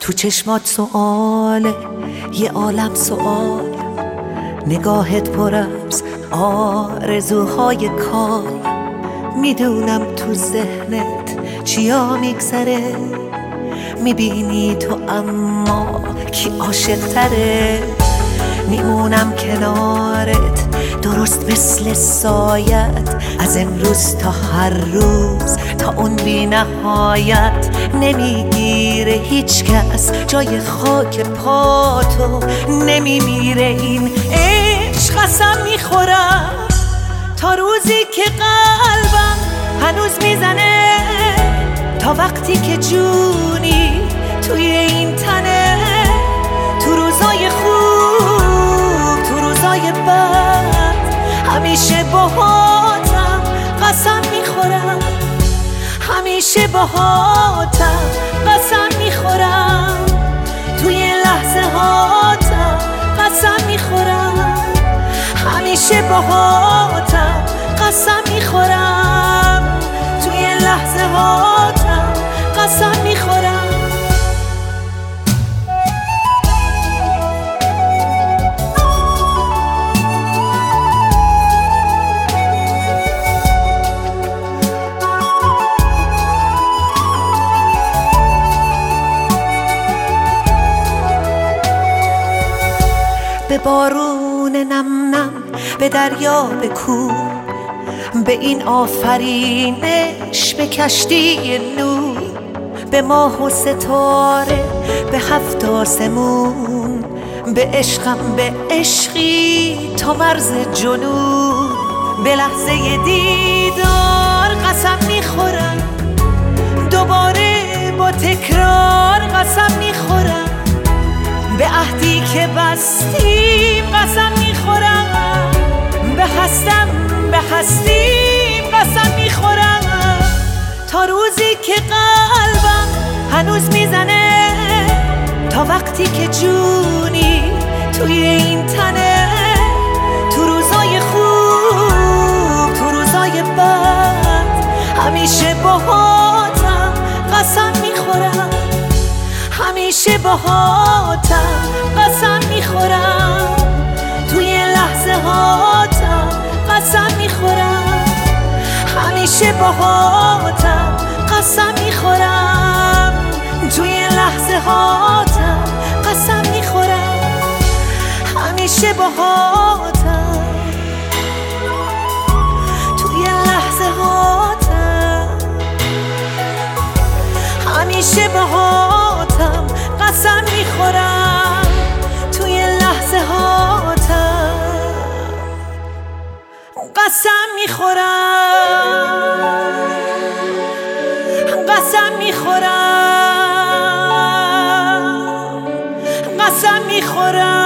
تو چشمات سؤاله، یه عالم سؤال، نگاهت پر از آرزوهای کال. میدونم تو ذهنت چیا میگذره، میبینی تو اما کی عاشق تره. میمونم کنارت درست مثل سایت، از امروز تا هر روز تا اون بی نهایت. نمیگیره هیچ کس جای خاک پاتو، نمیمیره این عشق. قسم میخورم تا روزی که قلبم هنوز میزنه، تا وقتی که جونی توی این تنه. تو روزای خوب، تو روزای بد، همیشه باهاتم قسم میخورم. همیشه باهاتم قسم میخورم. توی لحظه هاتم قسم میخورم. همیشه باهاتم قسم میخورم. توی لحظه هاتم قسم میخورم. به بارون نم نم، به دریا، به کوه، به این آفرینش، به کشتی نور، به ماه و ستاره، به هفت آسمون، به عشقم، به عشقی تا مرز جنون. به لحظه دیدار قسم میخورم، دوباره با تکرار قسم میخورم. به عهدی که بستیم قسم میخورم. به هستیم قسم میخورم. تا روزی که قلبم هنوز میزنه، تا وقتی که جونی توی این تنه. تو روزای خوب، تو روزای بد، همیشه باهاتم قسم میخورم. همیشه باهاتم قسم میخورم. توی لحظه هاتم قسم میخورم. همیشه باهاتم قسم میخورم. توی لحظه هاتم قسم میخورم. همیشه باهاتم. توی لحظه هاتم همیشه باهاتم قسم میخورم. توی لحظه هاتم قسم میخورم. قسم میخورم. قسم میخورم.